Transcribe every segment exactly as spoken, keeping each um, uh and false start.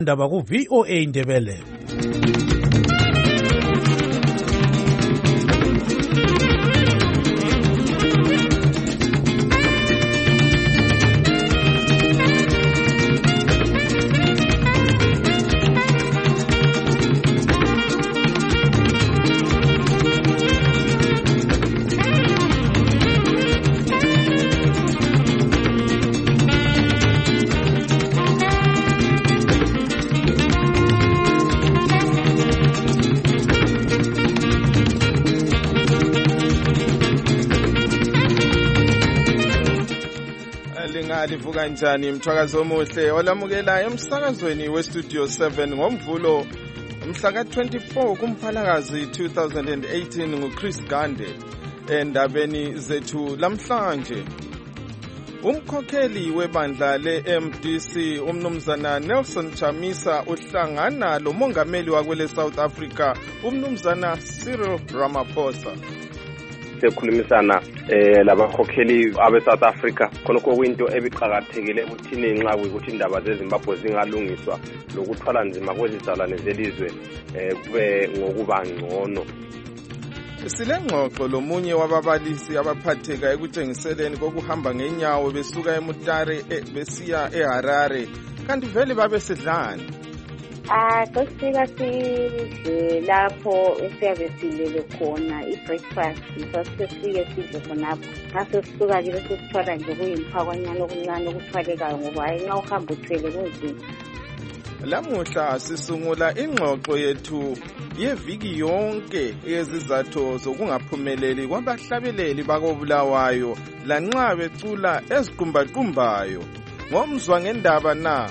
Ndaba ku V O A Ndebele. Livuka njani mthwakazo omuhle olamukela emsakazweni we Studio seven ngomvulo mhla ka twenty-four kumphalakazi two thousand eighteen nguChris Gande. Endabeni zethu lamhlanje, umkhokheli webandla le-M D C umnumzana Nelson Chamisa uhlangana lo mongameli wakwele South Africa umnumzana Cyril Ramaphosa. Sekhulumisana eh labakhokheli abe South Africa khonokho kwinto ebiqhakathekile ukuthini nxa ukuthi indaba zeZimbabwe zingalungiswa lokuthwala nzima kwezizalwane zelizwe eh kube ngokuba ngcono. Silengxoxo lomunye wababalisi abaphatheka ekutshengiseleni kokuhamba ngenyawo besuka eMutare besiya eHarare kanti vele babe sedlani. Ah, kusika sidle lapho esiyabe silele khona i-breakfast sasifike sidle khonapho ngaso sisuka ke bese sithwala nje kuyimphakanyana okuncane okuthwalekayo ngoba hayi nxa uhamba uthwele kunzima. Lamuhla sisungula ingxoxo yethu yeviki yonke yezizathu zokungaphumeleli kwabahlabeleli bakobulawayo lanxa becula eziqumbaqumbayo ngomzwa ngendaba na.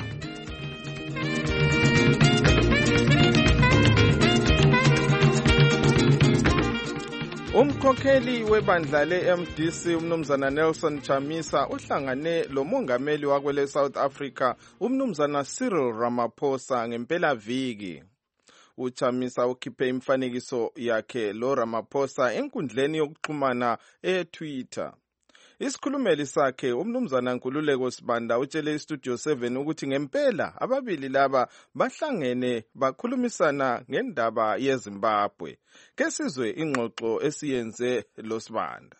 Umkhokheli webandla le-M D C umnumzana Nelson Chamisa uhlangane lo mongameli wakwele South Africa umnumzana Cyril Ramaphosa ngempela viki. UChamisa ukhiphe imfanekiso yakhe lo Ramaphosa enkundleni yokuxhumana e-Twitter. Isikhulumeli sakhe umnumzana Nkululeko Sibanda utshele iStudio seven ukuthi ngempela ababili laba bahlangene bakhulumisana ngendaba yeZimbabwe. Ke sizwe ingxoxo esiyenze lo Sibanda.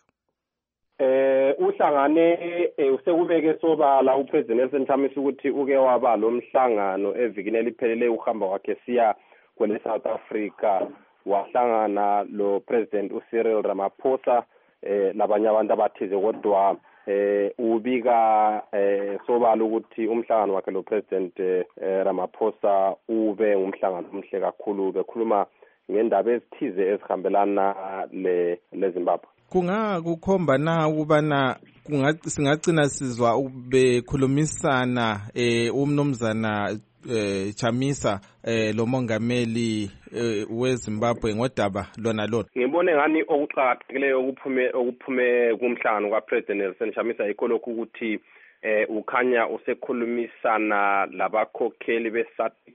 Eh uhlangane usekubeke sobala uPresident Nelson Chamisa ukuthi uke waba lo mhlangano evikini eliphelele uhamba wakhe siya kwele South Africa wahlangana lo President uCyril Ramaphosa eh labanye abantu abathize kodwa eh ubika eh sobala ukuthi umhlangano wakhe lo President eh, Ramaphosa ube umhlangano omhle kakhulu bekhuluma ngendaba ezithize ezihambelana le leZimbabwe. Kunga kukhomba na ukubana singagcina sizwa bekhulumisana eh umnumzana eh Chamisa eh lo mongameli eh, weZimbabwe ngodaba lona lona. Ngibone ngani okuqhakathekileyo okuphume okuphume kumhlangano kwaPresident Nelson Chamisa ikolokhu ukuthi eh ukhanya usekhulumisana labakhokheli beSADC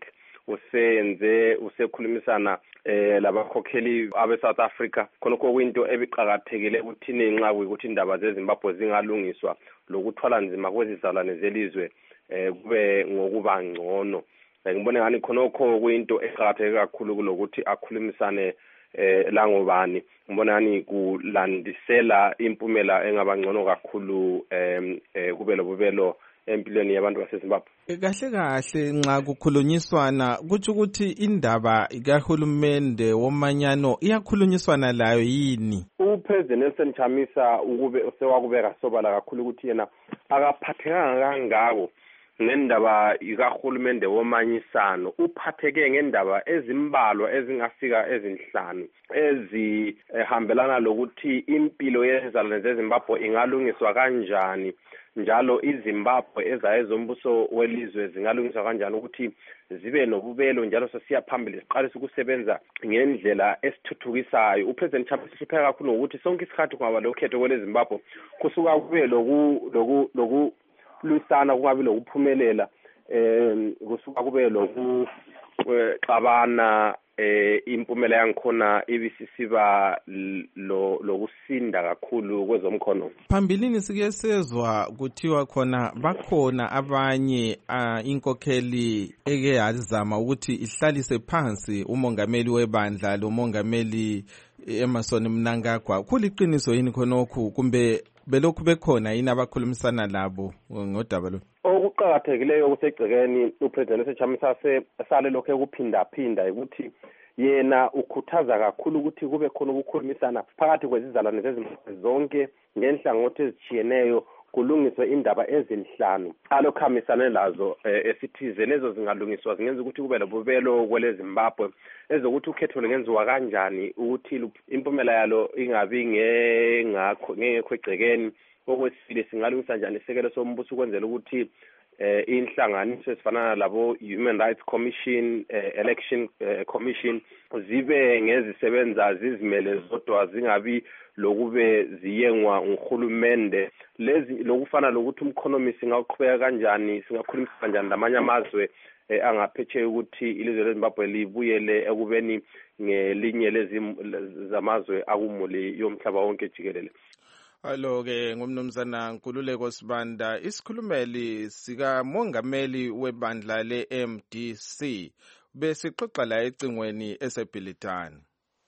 usenze usekhulumisana eh labakhokheli abe South Africa khonokho kwinto ebiqhakathekile ukuthini nxa ukuthi indaba zeZimbabwe zingalungiswa lokuthwala nzima kwezizalwane zelizwe eh kube ngokuba ngcono. Ngibone ngani khonokho kuyinto eqhakatheke kakhulu kulokuthi akhulumisane eh la ngobani. Ngibona ngani kulandisela impumela engaba ngcono kakhulu eh kube lobubelo empilweni yabantu baseZimbabwe. Kahle kahle nxa kukhulunyiswana kuthi ukuthi indaba kahulumende womanyano iyakhulunyiswana layo yini. uPresident Nelson Chamisa ukube usewakubeka sobala kakhulu ukuthi yena akaphathekanga kangako ngendaba ikahulumende womanyisano, uphatheke ngendaba ezimbalwa ezingafika ezinhlanu ezihambelana lokuthi impilo yezizalwane zeZimbabwe ingalungiswa kanjani, njalo iZimbabwe ezayezombuso welizwe zingalungiswa kanjani ukuthi zibe nobubelo njalo sesiya phambili siqalisa ukusebenza ngendlela esithuthukisayo. uPresident Chamisa usipheka kakhulu ukuthi sonke isikhathi kwaba lokhetho kweleZimbabwe kusuka kube loku loku loku lusana kungabi lokuphumelela eh kusuka kube loku xabana eh impumela yangikhona ibisisiba lo lokusinda kakhulu kwezomkhono. Phambilini sike sezwa kuthiwa khona bakhona abanye uh, inkokheli eke yazama ukuthi ihlalise phansi umongameli webandla lo mongameli Emmerson Mnangagwa. Kuliqiniso yini khonokho kumbe belokhu bekhona yini abakhulumisana labo ngodaba lo? Okuqhakathekileyo kusegcekeni uPresident Chamisa sale lokho ekuphinda phinda ukuthi yena ukhuthaza kakhulu ukuthi kube khona ukukhulumisana phakathi kwezizalwane zezimpi zonke ngenhlangothi ezijiyeneyo kulungiswe indaba ezinhlanu alokhamisane lazo esithize lezo zingalungiswa zingenza ukuthi kube lobubelo kweleZimbabwe ezokuthi ukhetho lengenziwa kanjani ukuthi impumela yalo ingabi ngengakho ngekho egcekeni. Okwesibili singalungisa njani isekelo sombuso ukwenzela ukuthi eh inhlanganiso ezifana labo Human Rights Commission, eh, Election eh, Commission zibe ngezisebenza zizimele zodwa zingabi lokube ziyengwa nguhulumende. Lezi lokufana lokuthi umkhonomi singaqhubeka kanjani, singakhulumisa kanjani lamanye amazwe eh, angaphetshe ukuthi ilizwe leZimbabwe libuyele ekubeni ngelinye lezi zamazwe akumuli yomhlaba wonke jikelele. Alo ke ngumnumzana Nkululeko Sibanda, isikhulumeli sika mongameli webandla le M D C besixoxa la ecingweni eseBhilitani.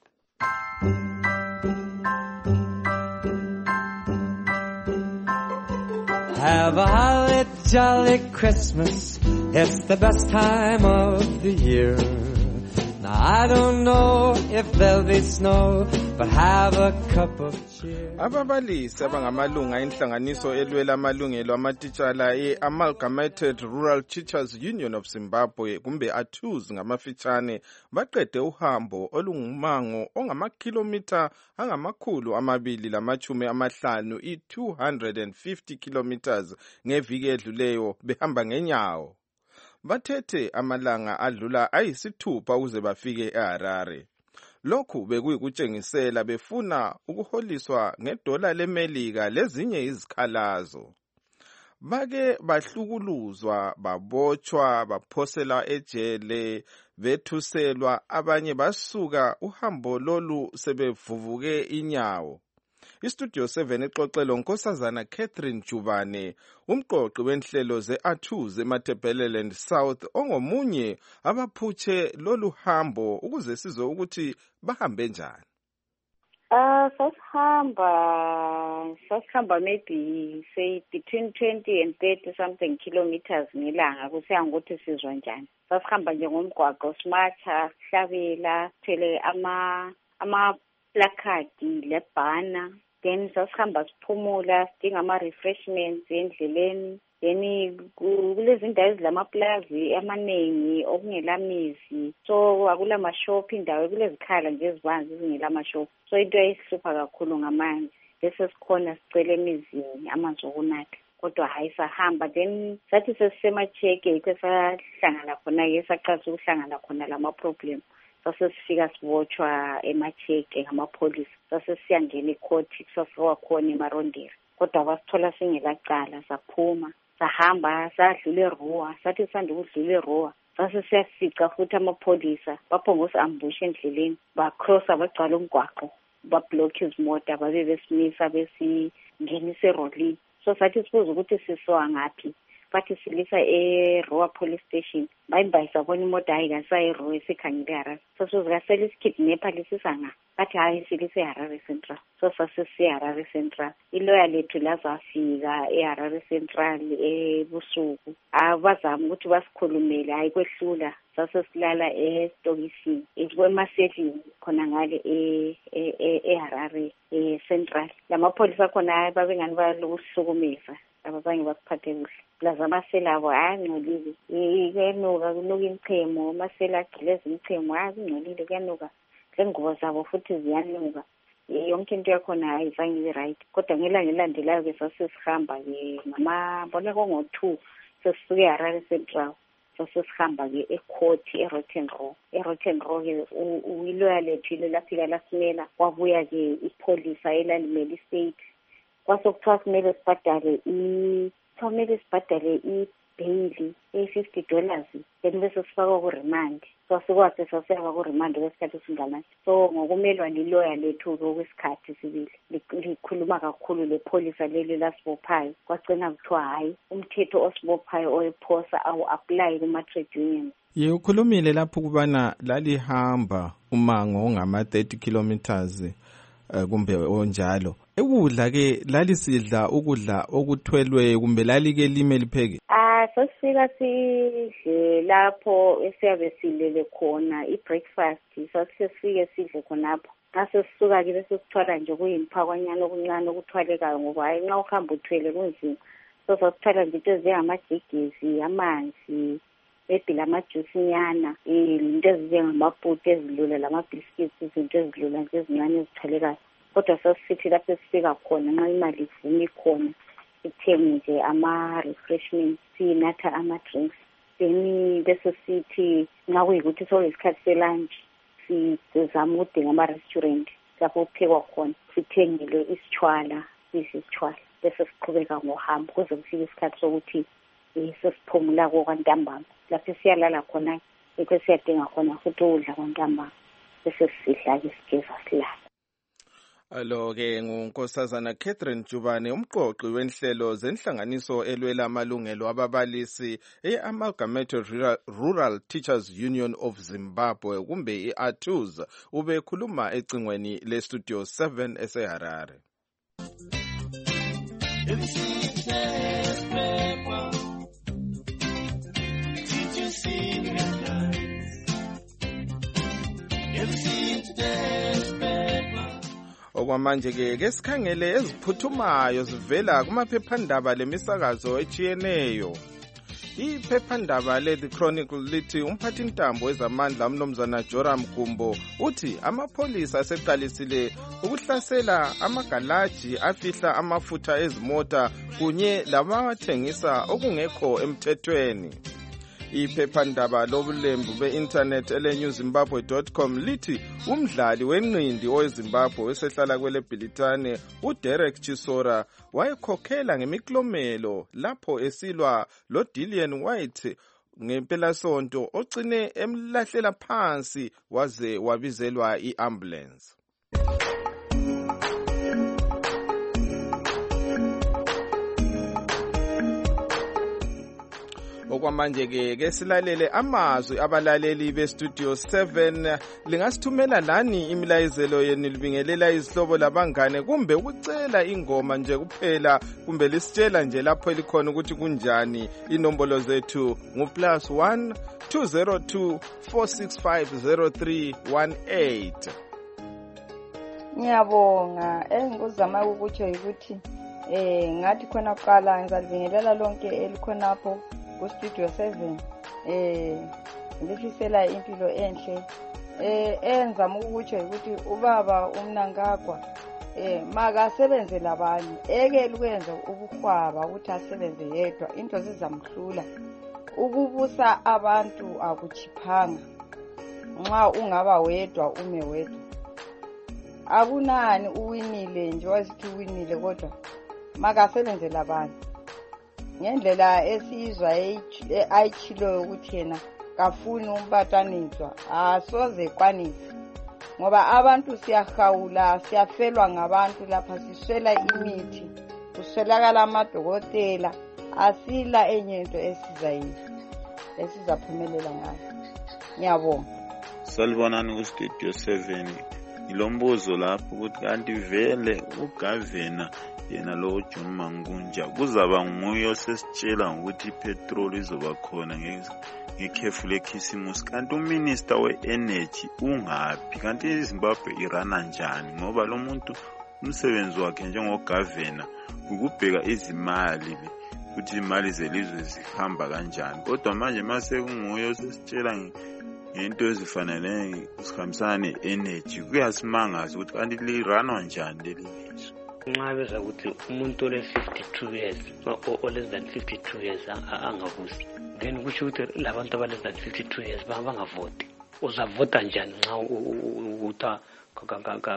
Have a holly jolly Christmas, it's the best time of the year. Now I don't know if there'll be snow, but have a cup of cheer. Ababalisi abangamalunga inhlanganiso elwela amalungelo amatitshala e-Amalgamated Rural Teachers Union of Zimbabwe kumbe A T U Z ngamafitshane baqede uhambo olungumango ongamakhilomitha angamakhulu amabili lamachumi amahlanu i-two hundred fifty kilometers ngeviki edluleyo behamba ngenyawo. Bathethe amalanga adlula ayisithupha ukuze bafike eHarare. Lokhu bekuyikutshengisela befuna ukuholiswa ngedola leMelika lezinye izikhalazo. Bake bahlukuluzwa, babotshwa, baphosela ejele, bethuselwa, abanye basuka uhambo lolu sebevuvuke inyawo. Istudio seven ixoxelo Nkosazana Catherine Jubane, umqoqi wenhlelo ze-A T U Z eMatabeleland South ongomunye abaphutshe lolu hambo ukuze sizwe ukuthi bahambe njani. Uh, sasihamba, sasihamba maybe say between twenty and thirty something kilometers ngelanga kusiya ngokuthi sizwa njani. Sasihamba nje ngomgwaqo simatha, sihlabela, thele ama ama placard lebhana. Then sasihamba siphumula sidinga ama-refreshments endleleni. Then kulezi indawo ezilamaplazi amaningi okungelamizi, so akulamashophu indawo kulezikhala nje ezibanzi ezingelamashophu, so into eyihlupha kakhulu ngamanzi. Bese sikhona sicela emizini amanzi okunatha, kodwa hayi sahamba. Then sathi sesisemacheke yikho sahlangana khona-ke saqalisa ukuhlangana khona lama-problem. Sasesifika sibotshwa emacheke ngamapholisa, sasesiyangena ekhoti safika khona emaronderi, kodwa basithola singelacala saphuma sahamba sadlula eRuwa. Sathi sanda ukudlula eRuwa sasesiyafica futhi amapholisa baphongosa ambush endleleni, bacrossa bagcwala umgwaqo, bablock izimota, babe besimisa besingenisa erolini. So sathi sibuza ukuthi sisiwa ngaphi, bathi silisa eRuwa police station. Bayimbayisa bona imoto hayi kasa eRuwa esikhangile eHarare. So sizakasela isikidnapper lisisanga, bathi hayi silisa eHarare Central. So sasisiya eHarare Central. Iloya lethu lazafika eHarare Central ebusuku. Abazama ukuthi basikhulumele hayi kwehlula. Sasesilala estokisini ekwemasevini khona ngale eHarare eCentral. Lamapholisa khona babengani balokuhlukumeza, abazange basiphathe kuhle. Plaza amasela abo ayangcolile, kuyanuka, kunuka imchemo, amasela agileza imchemo, ayangcolile, kuyanuka. Lengubo zabo futhi ziyanuka. Yonke into yakhona ayizange ibe right. Kodwa ngelanga elandelayo ke sasesihamba ke ngamabona kongo-two sesisuke eHarare Central. Sasesihamba ke ekhoti eRotten Row. eRotten Row ke uyiloya lethu ile lafika lasimela, kwabuya ke ipholisa elalimele istate. Kwasokuthiwa kumele sibhadale i kumele sibhadale bail e-fifty dollars then bese sifakwa ku-remand. So sikwazi sasiyaba ku-remand kwesikhathi esinganani. So ngokumelwane lawyer lethu kwesikhathi sibili likhuluma kakhulu lepholisa leli lasibophayo kwagcina kuthiwa hayi umthetho osibophayo oyiphosa awu-apply kuma-trade unions. Ye ukhulumile lapho kubana lalihamba umango ongama-thirty kilometers uh, kumbe onjalo. Ukudla ke lalisidla ukudla okuthwelwe kumbe lalike lime lipheke? Ah sasifika sidle lapho esiyabe silele khona i-breakfast sasifike sidle khonapho. Ngase sisuka ke bese sithwala nje kuyimphakanyana okuncane okuthwalekayo ngoba hayi nxa uhamba uthwele kunzima. So sasithwala nje into ezingamagegezi, amanzi, maybe lamajuice nyana, into ezinjengamapoti ezidlula lama-biscuits, izinto ezidlula nje ezincane ezithwalekayo. Kodwa sasithi lapho sifika khona nxa imali ivuma ikhona sithenge nje ama-refreshments, sinatha ama-drinks. Then bese sithi nxa kuyikuthi soyisikhathi se-lunch sizama ukudinga ama-restaurant lapho kuphekwa khona sithengele isitshwala, isitshwala bese siqhubeka ngohambo kuze kufike isikhathi sokuthi sesiphumula kwantambama lapho siyalala khona ekho siyadinga khona futhi ukudla kwantambama bese sidla-ke sigeza silala. Alo-ke ngunkosazana Catherine Jubane, umqoqi wenhlelo zenhlanganiso elwela amalungelo ababalisi e-Amalgamated Rural Teachers Union of Zimbabwe kumbe i-A T U Z, ubekhuluma ecingweni le-Studio seven eseHarare. Okwamanje ke ke sikhangele eziphuthumayo zivela kumaphephandaba lemisakazo echiyeneyo. Iphephandaba le-The Chronicle lithi umphathintambo wezamandla umnumzana Joram Gumbo uthi amapholisa aseqalisile ukuhlasela amagalaji afihla amafutha ezimota kunye labawathengisa okungekho emthethweni. Iphephandaba lobulembu be-internet ele-new zimbabwe dot com lithi umdlali wenqindi oweZimbabwe wesehlala kwele Bhilitane uDerek Chisora wayekhokhela ngemiklomelo lapho esilwa loDillian White ngempelasonto ocine emlahlela phansi waze wabizelwa i-ambulance. Okwamanje ke ke silalele amazwi abalaleli be-Studio seven. Lingasithumela lani imilayezelo yenu libingelela izihlobo labangane kumbe ukucela ingoma nje kuphela kumbe lisitshela nje lapho elikhona ukuthi kunjani. Inombolo zethu ngu plus one two zero two four six five zero three one eight. Ngiyabonga engikuzama ukutsho ukuthi eh ngathi khona kuqala ngizalibingelela lonke elikhonapho ku-Studio seven eh ngifisela impilo enhle eh enzama ukutsho ukuthi ubaba uMnangagwa eh makasebenze labanye eke likwenza ubukhwaba ukuthi asebenze yedwa into zizamhlula ukubusa abantu akuchiphanga nxa ungaba wedwa ume wedwa akunani uwinile nje wasithi uwinile kodwa makasebenze labanye ngendlela esizwa ayichilo ukuthi yena kafuni umpatanizwa asoze kwanise ngoba abantu siyahawula siyafelwa ngabantu lapha siswela imithi kuswelakala amadokotela asila enye into esizayizwa esizaphumelela ngayo. Ngiyabonga. Salibonani ku-Studio seven. Ngilombuzo lapho ukuthi kanti vele ugavana yena lo John Mangunja kuzaba nguye osesitshela ukuthi ipetrol izoba khona ngekhefu lekhisimusi kanti uminister we-energy ungaphi kanti iZimbabwe irana njani ngoba lo muntu umsebenzi wakhe njengogavana ukubheka izimali ukuthi imali zelizwe zihamba kanjani kodwa manje mase kunguye osesitshela ngento ezifanele usihambisana ne-energy kuyasimangaza ukuthi kanti liranwa njani leli lizwe. Nxa beza ukuthi umuntu ole fifty-two years or less than fifty-two years angavusi then kusho ukuthi labantu aba less than fifty-two years bangavoti uzavota njani nxa uta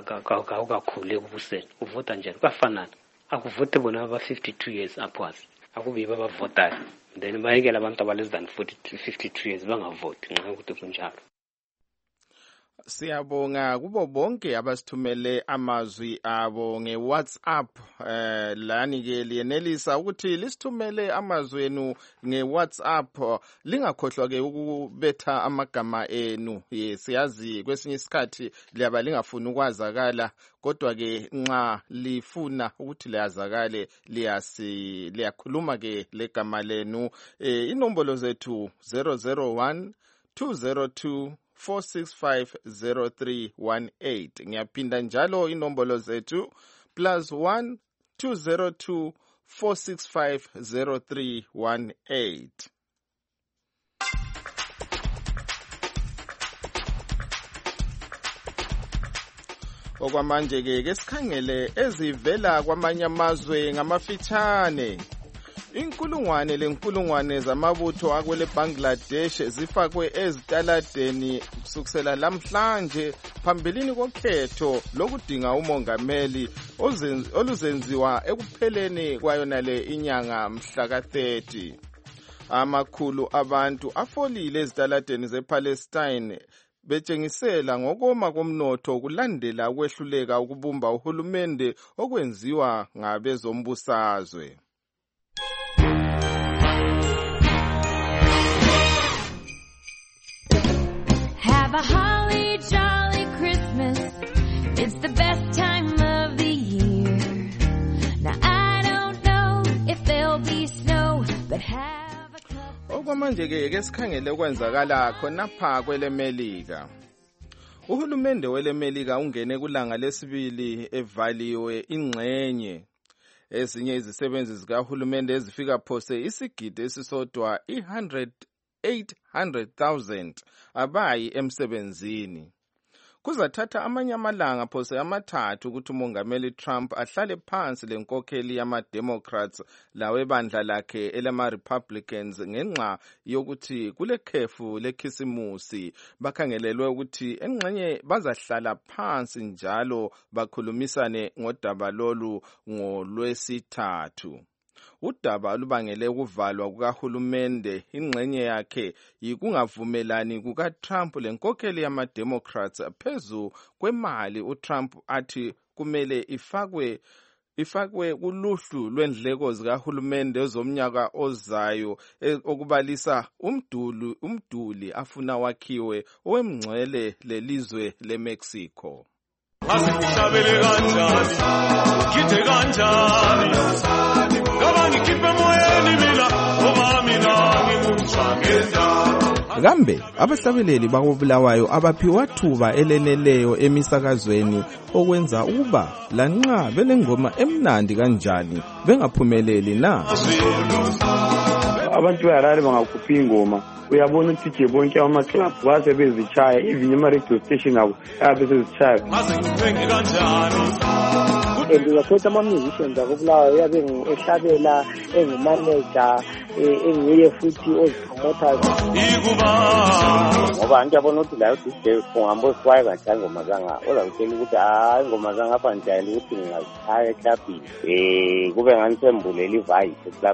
kakhule kubuseni uvota njani kwafanana akuvote bona aba fifty-two years upwards akubiba abavotayo then bayekela abantu aba less than forty fifty-two years bangavoti nxa ukuthi kunjalo. Siyabonga kubo bonke abasithumele amazwi abo nge-WhatsApp. Eh lani ke liyenelisa ukuthi lisithumele amazwi enu nge-WhatsApp. Lingakhohlwa ke ukubetha amagama enu. Siyazi kwesinye isikhathi liyaba lingafuni ukwazakala, kodwa ke nxa lifuna ukuthi liyazakale liyasi liyakhuluma ke legama lenu. Eh inombolo zethu zero zero one two zero two four six five zero three one eight. Ngiyaphinda njalo inombolo zethu plus one two zero two four six five zero three one eight. Okwamanje ke ke sikhangele ezivela kwamanye amazwe ngamafitshane. Inkulungwane lenkulungwane zamabutho akwele Bangladesh zifakwe ezitaladeni kusukela lamhlanje phambilini kokhetho lokudinga umongameli oluzenziwa ekupheleni kwayona le inyanga mhla ka thirty. Amakhulu abantu afolile ezitaladeni zePalestine betshengisela ngokoma komnotho kulandela ukwehluleka ukubumba uhulumende okwenziwa ngabezombusazwe. Have a holly jolly Christmas. It's the best time of the year. Now I don't know if there'll be snow, but have a cup. Okwamanje ke ke sikhangele kwenzakala khonapha kwele Melika. Uhulumende wele Melika ungene kulanga lesibili evaliwe ingxenye. Ezinye izisebenzi zikahulumende ezifika phose isigidi esisodwa eight hundred thousand abayi emsebenzini. Kuzathatha amanye amalanga phose amathathu ukuthi umongameli Trump ahlale phansi lenkokheli yama-Democrats lawebandla lakhe elama-Republicans ngenxa yokuthi kule khefu lekhisimusi bakhangelelwe ukuthi engxenye bazahlala phansi njalo bakhulumisane ngodaba lolu ngolwesithathu. Udaba lubangele ukuvalwa kukahulumende ingxenye yakhe yikungavumelani kukaTrump lenkokheli yama-Democrats phezu kwemali uTrump athi kumele ifakwe ifakwe kuluhlu lwendleko zikahulumende zomnyaka ozayo okubalisa umduli umduli afuna wakhiwe owemngcwele lelizwe leMexico. Asikushabele kanjani ngide kanjani ngoba ngikhiphe moyeni mina ngoba mina ngingumshangenda. Kambe abahlabeleli bakobulawayo abaphiwa thuba eleneleyo emisakazweni okwenza ukuba lanxa belengoma emnandi kanjani bengaphumeleli na. Abantu beHarare bangakhupha ingoma uyabona ukuthi nje bonke ama club baze bezichaya even ama radio station abo abe sezichaya. Maze ngithengi kanjani ngizakhetha ama musicians akobulawayo yabe ehlabela engumanager enguye futhi ozipromoters ngoba ngiyabona ukuthi la udije kungambo siwaye kanjani ngoma zanga ozakutshela ukuthi hayi ngoma zanga apha njalo ukuthi ngingazithaya eclubini eh kube nganisembuleli vibe club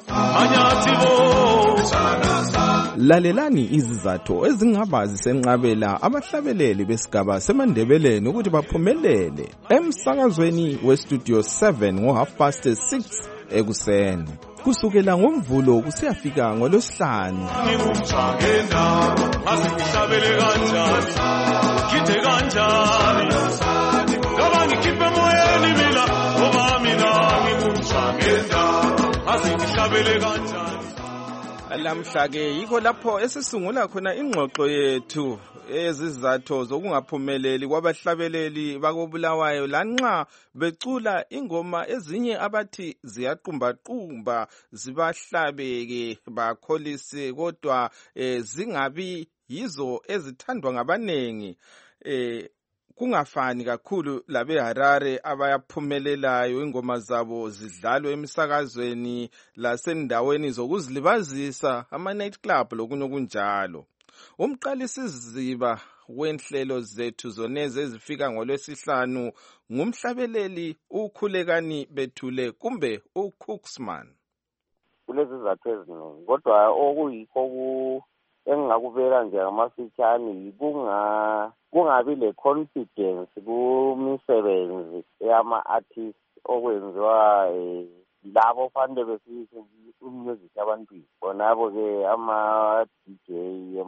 Lalelani izizathu ezingaba zisenqabela abahlabeleli besigaba semandebeleni ukuthi baphumelele emsakazweni westudio seven ngo half past six ekuseni kusukela ngomvulo kusiyafika ngolosihlanu. ngingumshangenda maze ngihlabele kanjani ngide kanjani ngoba ngikhiphe moyeni mina ngoba mina ngingumshangenda maze ngihlabele kanjani. Lamhla ke yikho lapho esisungula khona ingxoxo yethu ezizathu zokungaphumeleli kwabahlabeleli bakobulawayo lanxa becula ingoma ezinye abathi ziyaqumba-qumba zibahlabeke bakholise kodwa eh, zingabi yizo ezithandwa ngabanengi eh kungafani kakhulu labeHarare abayaphumelelayo ingoma zabo zidlalwe emsakazweni lasendaweni zokuzilibazisa ama night club lokunye okunjalo. Umqalisiziba wenhlelo zethu zoneze ezifika ngolwesihlanu ngumhlabeleli ukhulekani Bethule kumbe uCooksman. kulezi zathu eziningi kodwa okuyikho engingakubeka nje ngamafitshane kunga kungabi le confidence kumisebenzi yama-artist okwenziwa labo fanele besiyise umusic abantwini bonabo-ke ama-D J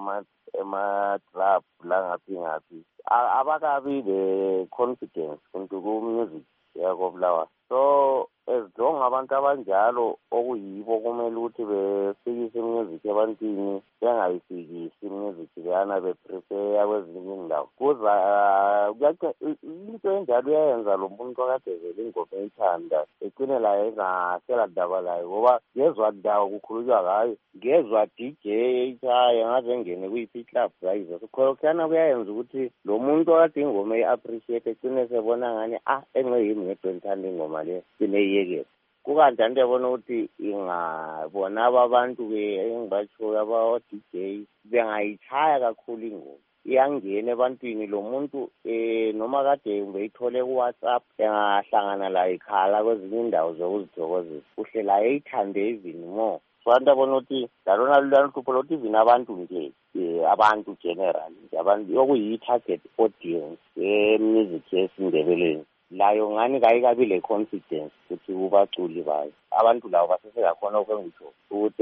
ema-club la ngaphi ngaphi abakabi le confidence kuntu ku-music yakobulawayo. So as long abantu abanjalo okuyibo kumele ukuthi befikise music ebantwini bengayifikisi music leyana beprepare kwezinye indawo kuza into enjalo uyayenza lo muntu okade vele ingoma eyithanda egcine la engasela daba layo ngoba ngezwa ndawo kukhulunywa ngayo ngezwa D J eyitshaya ngaze ngene kuyiphi club rayiza sokhokhana kuyayenza ukuthi lo muntu okade ingoma eyi-appreciate egcine sebona ngani ah enxe yimi ngedwa ngithanda ingoma le sineyiyekela kukanti andiyabona ukuthi ingabona abantu-ke engibatshoyo aba-D J bengayitshaya kakhulu ingoma iyangena ebantwini lo muntu um noma kade beyithole ku-WhatsApp engahlangana la ikhala kwezinye indawo zokuzithokozisa uhle la eyithande even more. So andiyabona ukuthi lalona lulanhlupho lokuthi even abantu nje um abantu general nje abantu okuyi-target audience e-music yesindebeleni layo ngani kayikabi le confidence ukuthi ubaculi bayo abantu labo basesekakhona ukwengisho ukuthi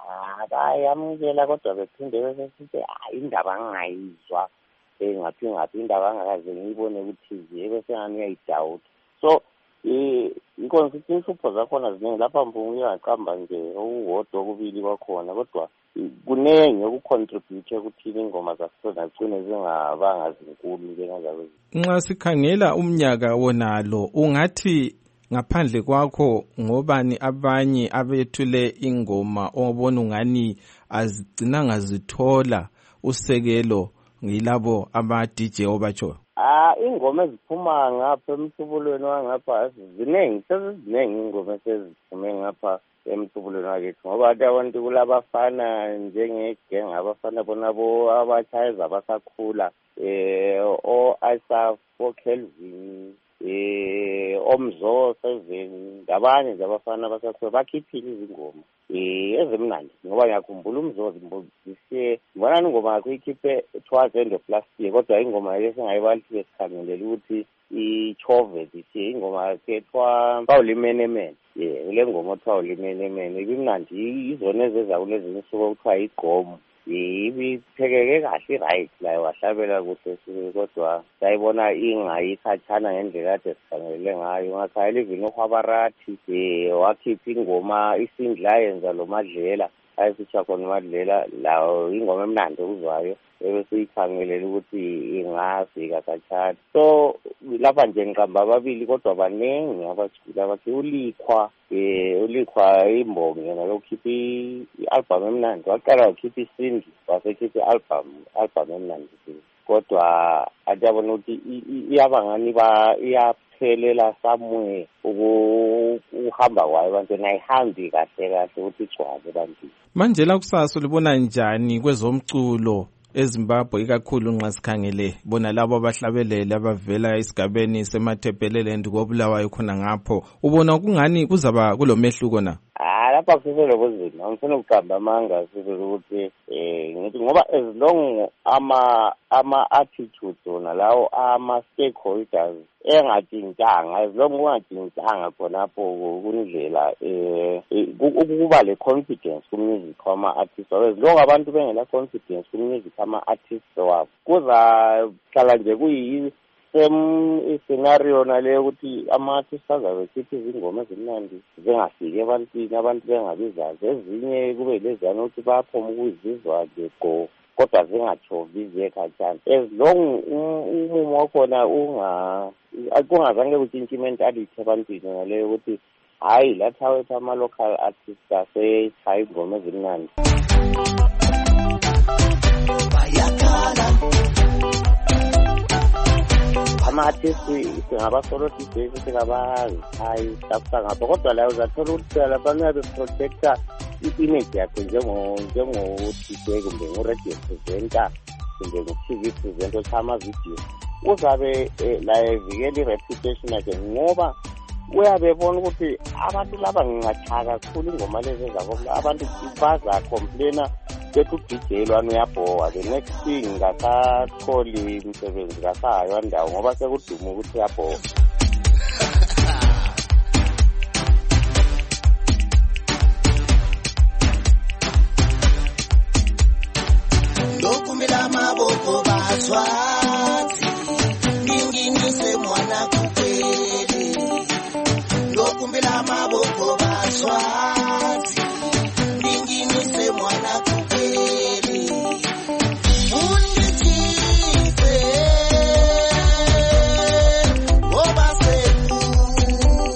bayamukela kodwa bephinde besesithi hayi indaba angingayizwa ngaphi ngaphi indaba angakaze ngiyibone ku-T V bese ngani uyayidawuta. So i-consistency inhlupho zakhona ziningi lapha mpungu uyaqamba nje okuwodwa okubili kwakhona kodwa kunenge okucontribute ukuthini ingoma zasona zigcine zingabanga zinkulu njengazakwezi. Nxa sikhangela umnyaka wonalo ungathi ngaphandle kwakho ngobani abanye abethule ingoma obona ungani azigcinanga zithola usekelo ngilabo ama-D J obatsho? Ah ingoma eziphuma ngapha emhlubulweni wangapha ziningi seziningi ingoma eseziphume ngapha emhlubulweni wakethu ngoba abantu kulabafana njengegeng abafana bonabo abatshayeza abasakhula um o-Isaac o-Kelvin um omzo seven ngabanye nje abafana abasakhula bakhiphile izingoma um ezimnandi ngoba ngiyakhumbula umzo zimbozisiye ngibonani ingoma yakho ikhiphe towards end of last year kodwa ingoma esingayibalithi sikhangelela ukuthi ichove disiye ingoma yakhethwa pawulimenemene ye le ngoma othiwa ulimenemene ibimnandi izona ezeza kulezinye insuku okuthiwa igqomo ibiphekeke kahle i-right layo wahlabela kuhle kodwa sayibona ingayikhatshana ngendlela kade sikhangelele ngayo ngakhayela ivini uHwabarathi um wakhipha ingoma isindla yenza lo madlela ayisitsha khona umadlela lawo ingoma emnandi okuzwayo ebesiyikhangelela ukuthi ingafika khatshana. So lapha nje ngiqamba ababili kodwa baningi abaculi abathi ulikhwa um ulikhwa imbongi yena lokukhipha i-album emnandi waqala wakhipha isindi wasekhipha i-album album emnandi kodwa atiyabona ukuthi iyaba ngani iyaphelela somewhere ukuhamba kwayo ebantwini ayihambi kahle kahle ukuthi igcwale ebantwini. Manje la kusasa ulibona njani kwezomculo eZimbabwe ikakhulu nxa sikhangele bona labo abahlabelele abavela esigabeni semaThebeleland koBulawayo khona ngapho ubona kungani kuzaba kulomehluko na? Ah lapha kusele kuzima ngifuna ukuqamba amanga sizo ukuthi eh ngithi ngoba as long ama ama attitudes ona lawo ama stakeholders engatshintshanga as long ungatshintshanga khonapho kunindlela eh ukuba le confidence ku-music wama-artists as long abantu bengela confidence ku-music ama-artists wabo kuza hlala nje kuyi same scenario nale ukuthi ama-artists azabe sithi izingoma ezimnandi zingafiki ebantwini abantu bengabizazi ezinye kube leziyana ukuthi baphoma ukuzizwa nje go kodwa zingatshovi ziyekhatshana as long umumo wakhona unga kungazange kutshintshe imentality ebantwini ngaleyo ukuthi hayi lathi awethu ama-local artists asechaya ingoma ezimnandi. Ama-artists singabasoloti D J singabazi hayi sakusa ngapho kodwa la uzathola ukuthi labantu yabeprotecta i-image yakhe njengo-D J kumbe ngu-radio presenter kumbe ngu-T V presenter otha amavidiyo uzabe la evikela i-reputation yakhe ngoba uyabebona ukuthi abantu laba ngingachaka kakhulu ingoma lezi zabo abantu baza complaina bethi u-D J lwana uyabhowa the next thing ngasatholi imsebenzi ngasayo ndawo ngoba sekuduma ukuthi uyabhowa. Lokumila maboko baswazi ninginise mwana kukweli. Lokumila maboko baswazi ninginise mwana kukweli. Undichize oba sekulu.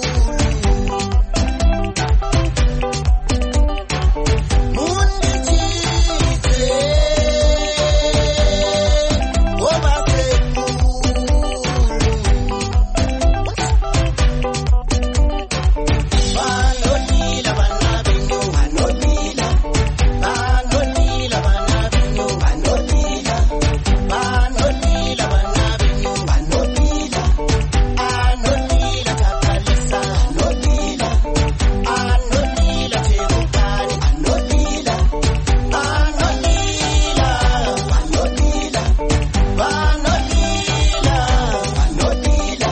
Undichize oba Banolila bana benyo banolila banolila bana benyo banolila banolila bana benyo banolila anolila takalisa anolila anolila tebukani anolila anolila banolila banolila banolila.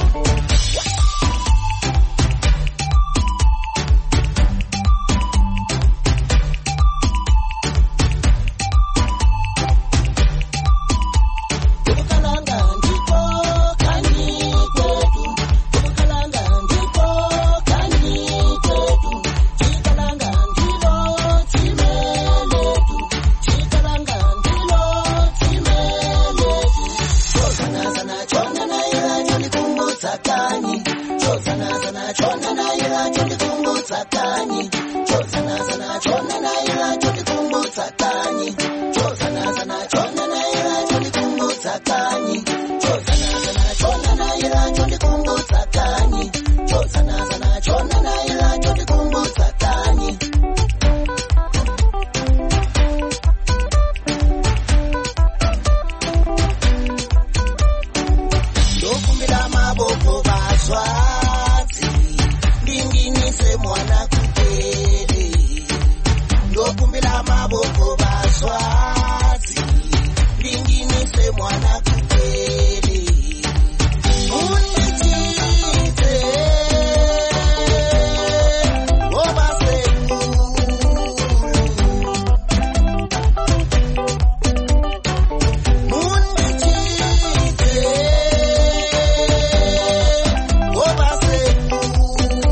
Kubukalanga ndipo kani kwetu, kubukalanga ndipo kani kwetu, chikalanga ndilo time letu, chikalanga ndilo time letu. Chozana sana chona na ila choni kumbutsa kani, chozana sana chona na ila choni kumbutsa kani, chozana sana chona na ila choni kumbutsa kani, chozana sana chona na ila choni kumbutsa kani, chozana sana chona na ila choni kumbutsa kani, chozana sana chona na ila choni kumbutsa kani. Lokumila maboko baswazi ninginise mwana kukweli. Lokumila maboko baswazi ninginise mwana kukweli. Undichize oba sekulu. Undichize oba sekulu.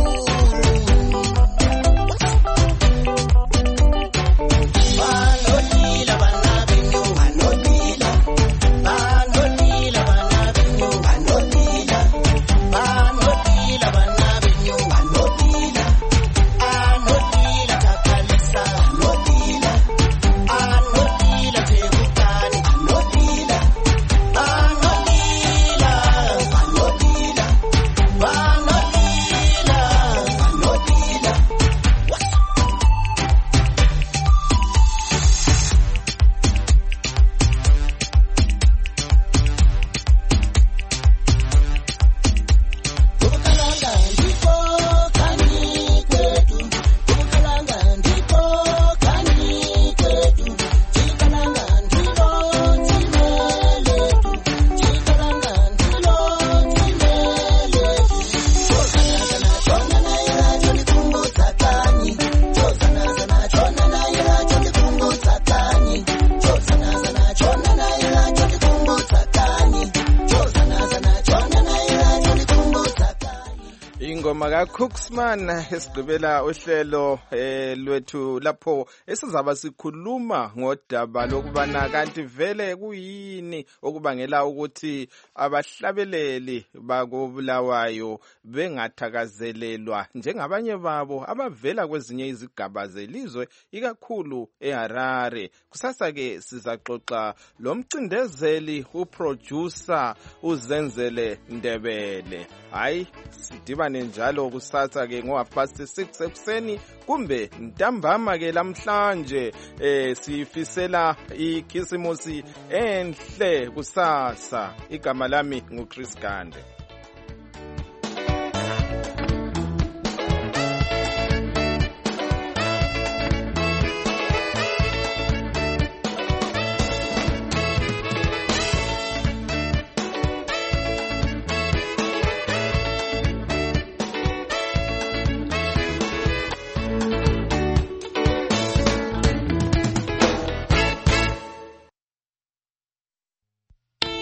Banolila bana benyo banolila banolila bana benyo banolila banolila bana benyo banolila anolila takalisa anolila anolila tebukani anolila anolila banolila banolila banolila. Kubukalanga ndipo kani kwetu, kubukalanga ndipo kani kwetu, chikalanga ndilo time letu, chikalanga ndilo time letu. Chozana sana chona na ila choni kumbutsa kani, chozana sana chona na ila choni kumbutsa kani, chozana sana chona na ila choni kumbutsa kani, chozana sana chona na ila choni kumbutsa kani. ingoma kaCooksman esigqibela uhlelo eh, lwethu lapho esizaba sikhuluma ngodaba lokubana kanti vele kuyini okubangela ukuthi abahlabeleli bakobulawayo bengathakazelelwa njengabanye babo abavela kwezinye izigaba zelizwe ikakhulu eHarare. Kusasa ke sizaxoxa lomcindezeli uproducer uZenzele Ndebele. Hayi sidibane njalo kusasa ke ngo half past six ekuseni kumbe ntambama ke lamhlanje eh sifisela ikhisimusi enhle kusasa. Igama lami nguChris Gande.